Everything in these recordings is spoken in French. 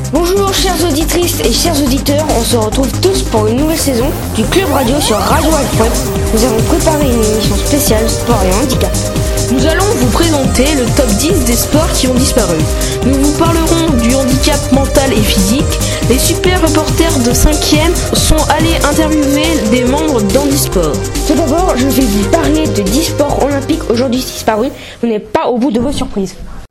Bonjour chères auditrices et chers auditeurs, on se retrouve tous pour une nouvelle saison du Club Radio sur Radio Alfred. Nous avons préparé une émission spéciale sport et handicap. Nous allons vous présenter le top 10 des sports qui ont disparu. Nous vous parlerons du handicap mental et physique. Les super reporters de 5e sont allés interviewer des membres d'Handisport. Tout d'abord, je vais vous parler de 10 sports olympiques aujourd'hui disparus. Vous n'êtes pas au bout de vos surprises.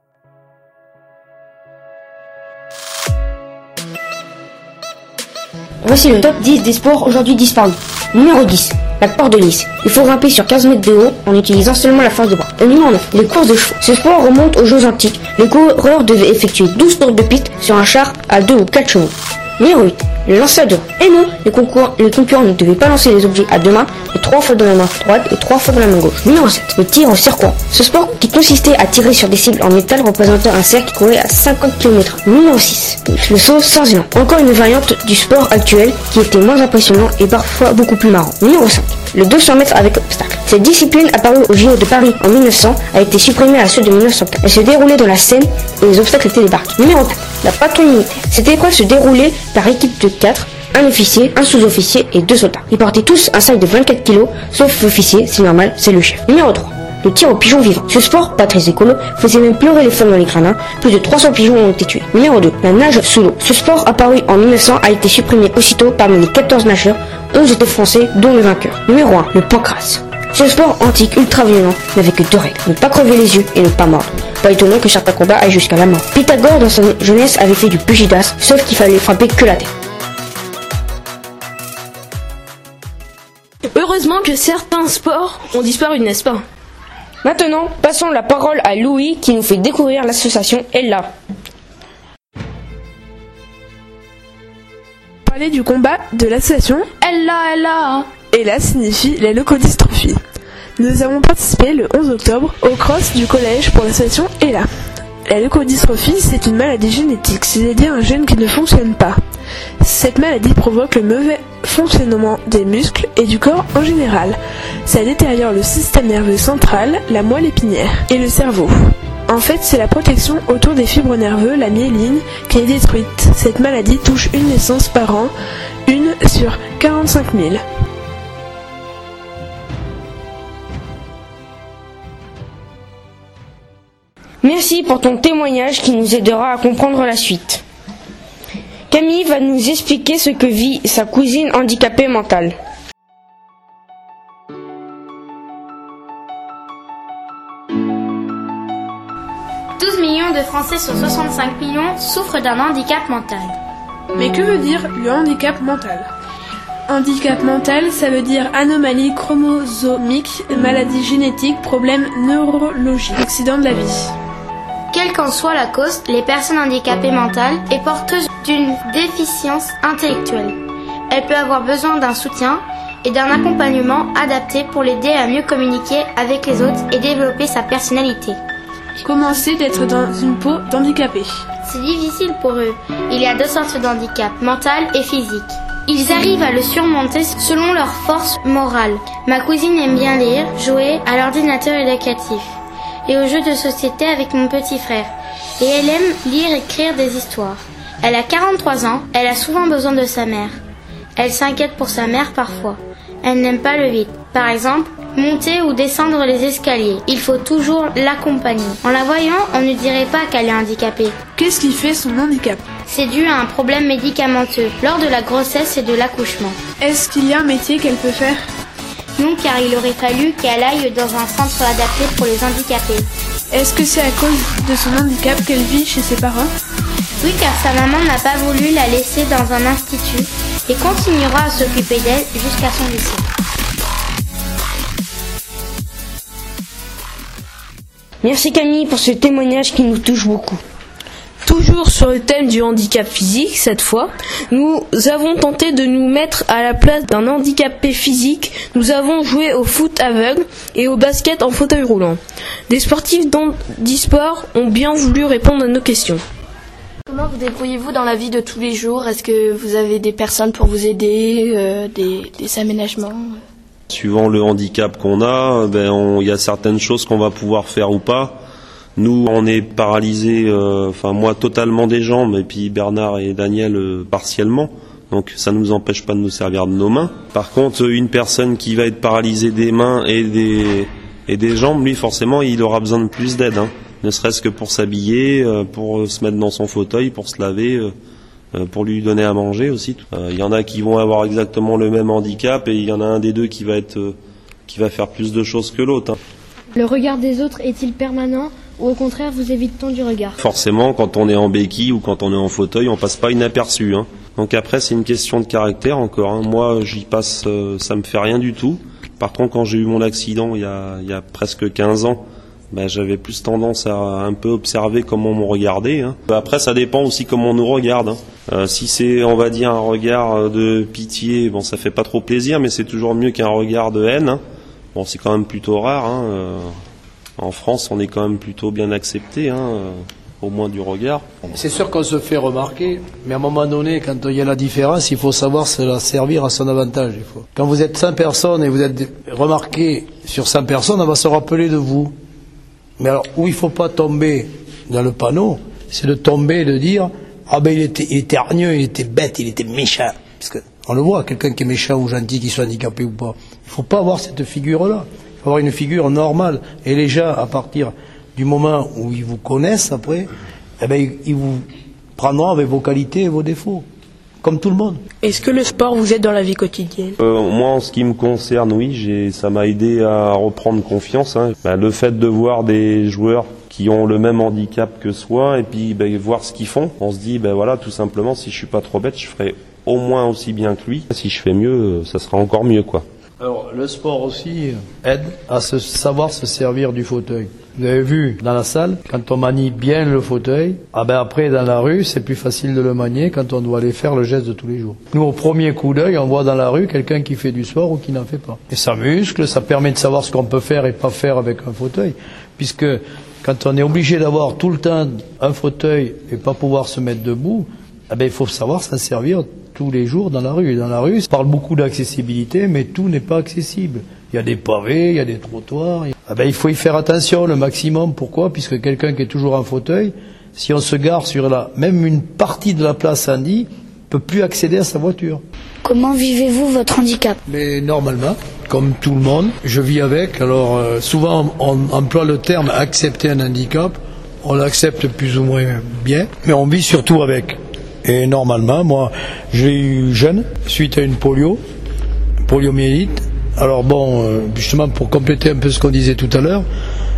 Voici le top 10 des sports aujourd'hui disparus. Numéro 10, la corde de lisse. Il faut grimper sur 15 mètres de haut en utilisant seulement la force de bras. Et numéro 9, les courses de chevaux. Ce sport remonte aux Jeux antiques. Les coureurs devaient effectuer 12 tours de piste sur un char à 2 ou 4 chevaux. Numéro 8, le lancer de Et non, les concurrents ne devaient pas lancer les objets à deux mains, mais 3 fois de la main droite et 3 fois de la main gauche. Numéro 7, le tir au circuit. Ce sport qui consistait à tirer sur des cibles en métal représentait un cercle qui courait à 50 km. Numéro 6, le saut sans élan. Encore une variante du sport actuel qui était moins impressionnant et parfois beaucoup plus marrant. Numéro 5, le 200 mètres avec obstacle. Cette discipline apparue au JO de Paris en 1900 a été supprimée à ceux de 1904. Elle se déroulait dans la Seine et les obstacles étaient des barques. Numéro 4, la patrouille militaire. Cette épreuve se déroulait par équipe de 4, un officier, un sous-officier et 2 soldats. Ils portaient tous un sac de 24 kg, sauf l'officier, c'est normal, c'est le chef. Numéro 3, le tir au pigeon vivant. Ce sport, pas très écolo, faisait même pleurer les femmes dans les gradins. Plus de 300 pigeons ont été tués. Numéro 2, la nage sous l'eau. Ce sport apparu en 1900 a été supprimé aussitôt parmi les 14 nageurs, 11 étaient français, dont le vainqueur. Numéro 1, le pancrace. Ce sport antique ultra violent n'avait que 2 règles, ne pas crever les yeux et ne pas mordre. Pas étonnant que certains combats aillent jusqu'à la mort. Pythagore dans sa jeunesse avait fait du pugilat, sauf qu'il fallait frapper que la tête. Heureusement que certains sports ont disparu, n'est-ce pas? Maintenant, passons la parole à Louis qui nous fait découvrir l'association Ella. Parler du combat de l'association Ella. Ella signifie la leucodystrophie. Nous avons participé le 11 octobre au cross du collège pour l'association Ella. La leucodystrophie, c'est une maladie génétique, c'est-à-dire un gène qui ne fonctionne pas. Cette maladie provoque le mauvais fonctionnement des muscles et du corps en général. Ça détériore le système nerveux central, la moelle épinière et le cerveau. En fait, c'est la protection autour des fibres nerveuses, la myéline, qui est détruite. Cette maladie touche une naissance par an, une sur 45 000. Merci pour ton témoignage qui nous aidera à comprendre la suite. Camille va nous expliquer ce que vit sa cousine handicapée mentale. « 12 millions de Français sur 65 millions souffrent d'un handicap mental. » Mais que veut dire le handicap mental ? Handicap mental, ça veut dire anomalie chromosomique, maladie génétique, problème neurologique, accident de la vie. Quelle qu'en soit la cause, les personnes handicapées mentales est porteuse d'une déficience intellectuelle. Elle peut avoir besoin d'un soutien et d'un accompagnement adapté pour l'aider à mieux communiquer avec les autres et développer sa personnalité. Comment c'est d'être dans une peau d'handicapé ? C'est difficile pour eux. Il y a 2 sortes de handicap, mental et physique. Ils arrivent à le surmonter selon leur force morale. Ma cousine aime bien lire, jouer à l'ordinateur éducatif et aux jeux de société avec mon petit frère. Et elle aime lire et écrire des histoires. Elle a 43 ans, elle a souvent besoin de sa mère. Elle s'inquiète pour sa mère parfois. Elle n'aime pas le vide. Par exemple, monter ou descendre les escaliers. Il faut toujours l'accompagner. En la voyant, on ne dirait pas qu'elle est handicapée. Qu'est-ce qui fait son handicap ? C'est dû à un problème médicamenteux lors de la grossesse et de l'accouchement. Est-ce qu'il y a un métier qu'elle peut faire ? Non, car il aurait fallu qu'elle aille dans un centre adapté pour les handicapés. Est-ce que c'est à cause de son handicap qu'elle vit chez ses parents ? Oui, car sa maman n'a pas voulu la laisser dans un institut et continuera à s'occuper d'elle jusqu'à son lycée. Merci Camille pour ce témoignage qui nous touche beaucoup. Toujours sur le thème du handicap physique, cette fois, nous avons tenté de nous mettre à la place d'un handicapé physique. Nous avons joué au foot aveugle et au basket en fauteuil roulant. Des sportifs d'Handisport ont bien voulu répondre à nos questions. Comment vous débrouillez-vous dans la vie de tous les jours ? Est-ce que vous avez des personnes pour vous aider, des aménagements ? Suivant le handicap qu'on a, il y a certaines choses qu'on va pouvoir faire ou pas. Nous, on est paralysés, moi totalement des jambes, et puis Bernard et Daniel partiellement. Donc ça ne nous empêche pas de nous servir de nos mains. Par contre, une personne qui va être paralysée des mains et des jambes, lui forcément, il aura besoin de plus d'aide. Ne serait-ce que pour s'habiller, pour se mettre dans son fauteuil, pour se laver, pour lui donner à manger aussi. Il y en a qui vont avoir exactement le même handicap et il y en a un des deux qui va faire plus de choses que l'autre. Le regard des autres est-il permanent ou au contraire vous évite-t-on du regard? Forcément, quand on est en béquille ou quand on est en fauteuil, on passe pas inaperçu. Donc après, c'est une question de caractère encore. Moi, j'y passe, ça me fait rien du tout. Par contre, quand j'ai eu mon accident il y a presque 15 ans, j'avais plus tendance à un peu observer comment on me regardait. Après, ça dépend aussi comment on nous regarde. Si c'est, on va dire, un regard de pitié, ça fait pas trop plaisir, mais c'est toujours mieux qu'un regard de haine. C'est quand même plutôt rare. En France, on est quand même plutôt bien accepté, au moins du regard. C'est sûr qu'on se fait remarquer, mais à un moment donné, quand il y a la différence, il faut savoir se la servir à son avantage. Quand vous êtes 100 personnes et vous êtes remarqué sur 100 personnes, on va se rappeler de vous. Mais alors, où il ne faut pas tomber dans le panneau, c'est de tomber et de dire « Ah ben il était hargneux, il était bête, il était méchant ». Parce qu'on le voit, quelqu'un qui est méchant ou gentil, qui soit handicapé ou pas. Il ne faut pas avoir cette figure-là. Il faut avoir une figure normale. Et les gens, à partir du moment où ils vous connaissent après, ils vous prendront avec vos qualités et vos défauts. Comme tout le monde. Est-ce que le sport vous aide dans la vie quotidienne? Moi, en ce qui me concerne, oui, ça m'a aidé à reprendre confiance. Le fait de voir des joueurs qui ont le même handicap que soi et puis voir ce qu'ils font, on se dit, tout simplement, si je suis pas trop bête, je ferai au moins aussi bien que lui. Si je fais mieux, ça sera encore mieux, quoi. Alors, le sport aussi aide à savoir se servir du fauteuil. Vous avez vu, dans la salle, quand on manie bien le fauteuil, après, dans la rue, c'est plus facile de le manier quand on doit aller faire le geste de tous les jours. Nous, au premier coup d'œil, on voit dans la rue quelqu'un qui fait du sport ou qui n'en fait pas. Et ça muscle, ça permet de savoir ce qu'on peut faire et pas faire avec un fauteuil. Puisque, quand on est obligé d'avoir tout le temps un fauteuil et pas pouvoir se mettre debout, il faut savoir s'en servir tous les jours dans la rue. Et dans la rue, on parle beaucoup d'accessibilité, mais tout n'est pas accessible. Il y a des pavés, il y a des trottoirs. Il faut y faire attention le maximum. Pourquoi? Puisque quelqu'un qui est toujours en fauteuil, si on se gare sur même une partie de la place Andy, peut plus accéder à sa voiture. Comment vivez-vous votre handicap? Mais normalement, comme tout le monde, je vis avec. Alors souvent on emploie le terme accepter un handicap. On l'accepte plus ou moins bien, mais on vit surtout avec. Et normalement, moi, j'ai eu jeune, suite à une poliomyélite. Alors justement, pour compléter un peu ce qu'on disait tout à l'heure,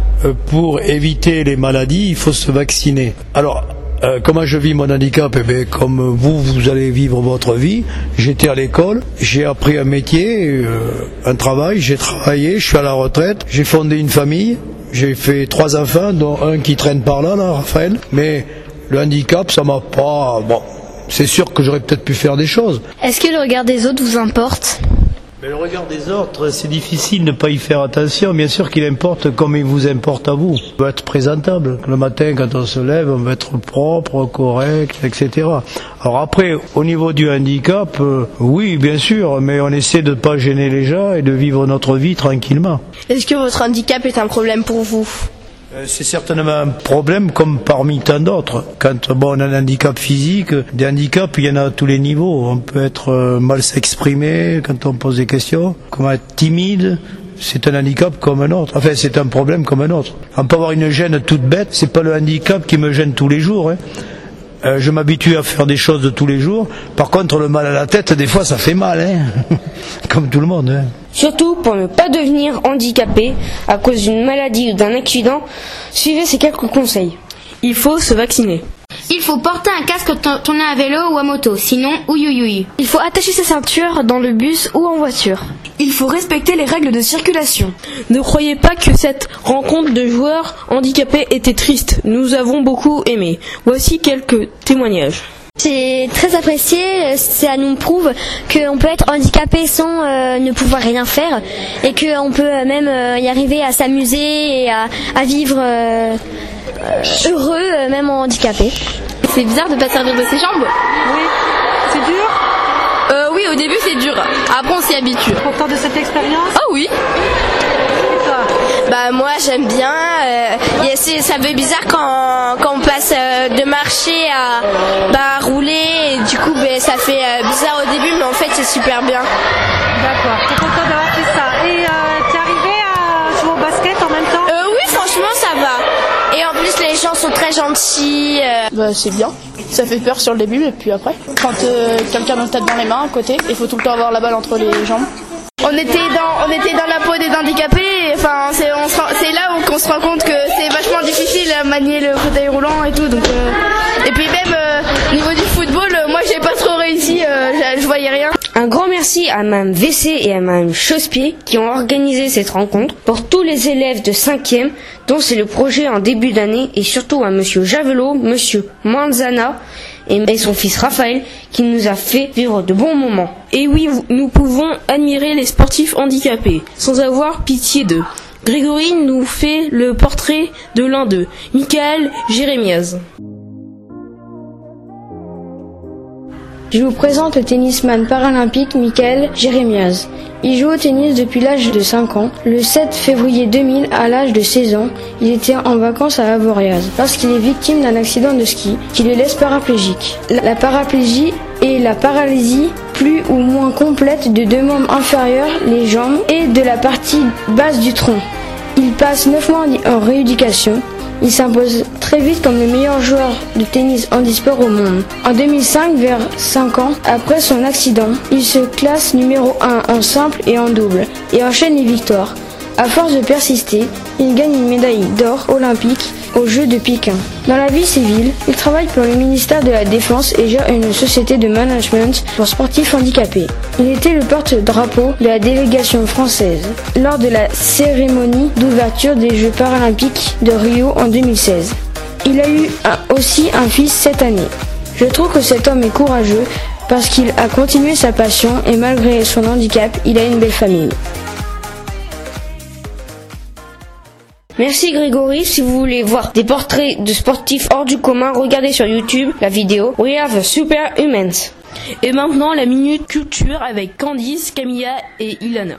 pour éviter les maladies, il faut se vacciner. Alors, comment je vis mon handicap? Comme vous allez vivre votre vie. J'étais à l'école, j'ai appris un métier, un travail, j'ai travaillé, je suis à la retraite, j'ai fondé une famille, j'ai fait 3 enfants, dont un qui traîne par là, Raphaël. Mais le handicap, ça m'a pas... c'est sûr que j'aurais peut-être pu faire des choses. Est-ce que le regard des autres vous importe? Mais le regard des autres, c'est difficile de ne pas y faire attention. Bien sûr qu'il importe comme il vous importe à vous. On va être présentable. Le matin, quand on se lève, on va être propre, correct, etc. Alors après, au niveau du handicap, oui, bien sûr, mais on essaie de ne pas gêner les gens et de vivre notre vie tranquillement. Est-ce que votre handicap est un problème pour vous? C'est certainement un problème comme parmi tant d'autres. Quand on a un handicap physique, des handicaps, il y en a à tous les niveaux. On peut être mal s'exprimer quand on pose des questions, comment être timide. C'est un handicap comme un autre. Enfin, c'est un problème comme un autre. On peut avoir une gêne toute bête. C'est pas le handicap qui me gêne tous les jours. Je m'habitue à faire des choses de tous les jours. Par contre, le mal à la tête, des fois, ça fait mal, comme tout le monde. Surtout pour ne pas devenir handicapé à cause d'une maladie ou d'un accident, suivez ces quelques conseils. Il faut se vacciner. Il faut porter un casque quand on est à vélo ou à moto, sinon ouïouïouï. Il faut attacher sa ceinture dans le bus ou en voiture. Il faut respecter les règles de circulation. Ne croyez pas que cette rencontre de joueurs handicapés était triste. Nous avons beaucoup aimé. Voici quelques témoignages. C'est très apprécié, ça nous prouve qu'on peut être handicapé sans ne pouvoir rien faire et qu'on peut même y arriver à s'amuser et à vivre heureux même en handicapé. C'est bizarre de pas servir de ses jambes. Oui, c'est dur. Oui, au début c'est dur. Après on s'y habitue. Content de cette expérience? Ah oui. Et toi? Bah moi j'aime bien. Ça fait bizarre quand on passe de marcher à rouler. Et du coup ça fait bizarre au début, mais en fait c'est super bien. D'accord. T'es content d'avoir fait ça. Et t'es arrivé à jouer au basket en même temps? Oui, franchement ça va. Et en plus les gens sont très gentils. Bah c'est bien. Ça fait peur sur le début, et puis après, quand quelqu'un nous tape dans les mains à côté, il faut tout le temps avoir la balle entre les jambes. On était dans la peau des handicapés. Enfin, c'est là qu'on se rend compte que c'est vachement difficile à manier le fauteuil roulant et tout. Donc, et puis même niveau du football, moi j'ai pas trop réussi. Je voyais rien. Un grand merci à Mme WC et à Mme Chausse-Pied qui ont organisé cette rencontre, pour tous les élèves de 5e dont c'est le projet en début d'année, et surtout à Monsieur Javelot, Monsieur Manzana et son fils Raphaël qui nous a fait vivre de bons moments. Et oui, nous pouvons admirer les sportifs handicapés sans avoir pitié d'eux. Grégory nous fait le portrait de l'un d'eux, Michael Jérémiaz. Je vous présente le tennisman paralympique Michael Jérémiaz. Il joue au tennis depuis l'âge de 5 ans. Le 7 février 2000, à l'âge de 16 ans, il était en vacances à Avoriaz lorsqu'il est victime d'un accident de ski qui le laisse paraplégique. La paraplégie est la paralysie plus ou moins complète de 2 membres inférieurs, les jambes, et de la partie basse du tronc. Il passe 9 mois en rééducation. Il s'impose très vite comme le meilleur joueur de tennis handisport au monde. En 2005, vers 5 ans après son accident, il se classe numéro 1 en simple et en double et enchaîne les victoires. À force de persister, il gagne une médaille d'or olympique aux Jeux de Pékin. Dans la vie civile, il travaille pour le ministère de la Défense et gère une société de management pour sportifs handicapés. Il était le porte-drapeau de la délégation française lors de la cérémonie d'ouverture des Jeux paralympiques de Rio en 2016. Il a eu aussi un fils cette année. Je trouve que cet homme est courageux parce qu'il a continué sa passion et malgré son handicap, il a une belle famille. Merci Grégory. Si vous voulez voir des portraits de sportifs hors du commun, regardez sur YouTube la vidéo We Are the Superhumans. Et maintenant la minute culture avec Candice, Camilla et Ilana.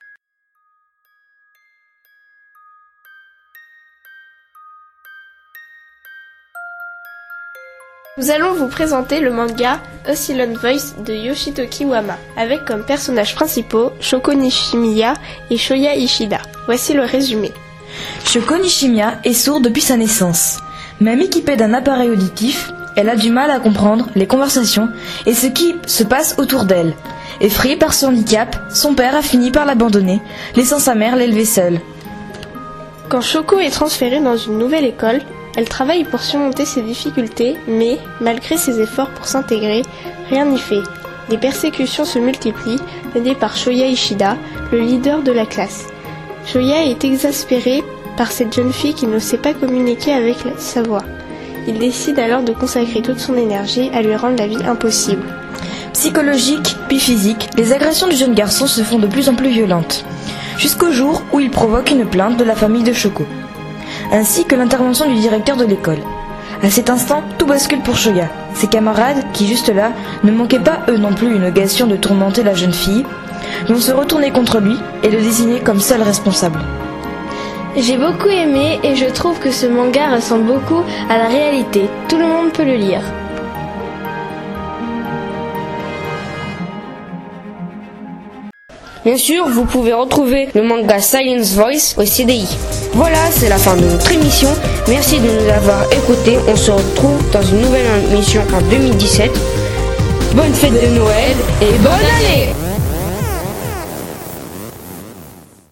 Nous allons vous présenter le manga Oscillon Voice de Yoshitoki Wama, avec comme personnages principaux Shoko Nishimiya et Shoya Ishida. Voici le résumé. Shoko Nishimiya est sourde depuis sa naissance. Même équipée d'un appareil auditif, elle a du mal à comprendre les conversations et ce qui se passe autour d'elle. Effrayée par son handicap, son père a fini par l'abandonner, laissant sa mère l'élever seule. Quand Shoko est transférée dans une nouvelle école, elle travaille pour surmonter ses difficultés, mais, malgré ses efforts pour s'intégrer, rien n'y fait. Les persécutions se multiplient, menées par Shoya Ishida, le leader de la classe. Shoya est exaspéré par cette jeune fille qui ne sait pas communiquer avec sa voix. Il décide alors de consacrer toute son énergie à lui rendre la vie impossible. Psychologique puis physique, les agressions du jeune garçon se font de plus en plus violentes, jusqu'au jour où il provoque une plainte de la famille de Shoko, ainsi que l'intervention du directeur de l'école. À cet instant, tout bascule pour Shoya. Ses camarades, qui juste là, ne manquaient pas eux non plus une occasion de tourmenter la jeune fille, vont se retourner contre lui et le désigner comme seul responsable. J'ai beaucoup aimé et je trouve que ce manga ressemble beaucoup à la réalité. Tout le monde peut le lire. Bien sûr, vous pouvez retrouver le manga Science Voice au CDI. Voilà, c'est la fin de notre émission. Merci de nous avoir écoutés. On se retrouve dans une nouvelle émission en 2017. Bonne fête de Noël et bonne année!